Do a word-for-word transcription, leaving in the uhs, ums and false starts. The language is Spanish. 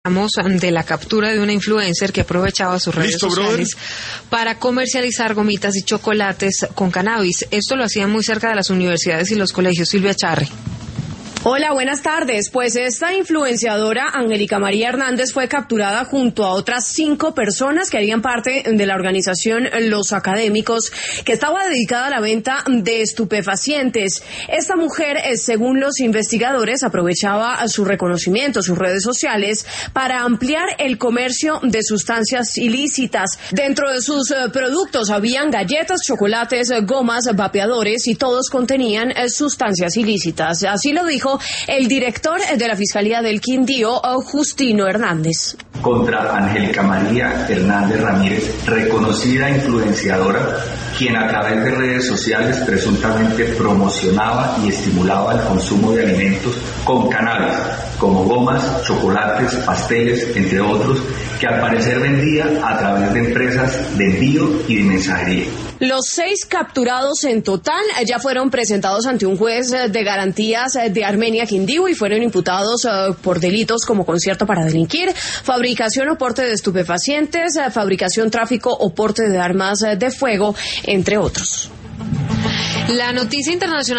de la captura de una influencer que aprovechaba sus redes ¿Listo, sociales brother? para comercializar gomitas y chocolates con cannabis. Esto lo hacían muy cerca de las universidades y los colegios. Silvia Charri. Hola, buenas tardes. Pues esta influenciadora, Angélica María Hernández, fue capturada junto a otras cinco personas que harían parte de la organización Los Académicos, que estaba dedicada a la venta de estupefacientes. Esta mujer, según los investigadores, aprovechaba su reconocimiento, sus redes sociales, para ampliar el comercio de sustancias ilícitas. Dentro de sus productos habían galletas, chocolates, gomas, vapeadores y todos contenían sustancias ilícitas. Así lo dijo el director de la Fiscalía del Quindío, Justino Hernández. Contra Angélica María Hernández Ramírez, reconocida influenciadora, quien a través de redes sociales presuntamente promocionaba y estimulaba el consumo de alimentos con cannabis, como gomas, chocolates, pasteles, entre otros, que al parecer vendía a través de empresas de envío y de mensajería. Los seis capturados en total ya fueron presentados ante un juez de garantías de Armenia, Quindío, y fueron imputados uh, por delitos como concierto para delinquir, fabricación o porte de estupefacientes, uh, fabricación, tráfico o porte de armas uh, de fuego, entre otros. La noticia internacional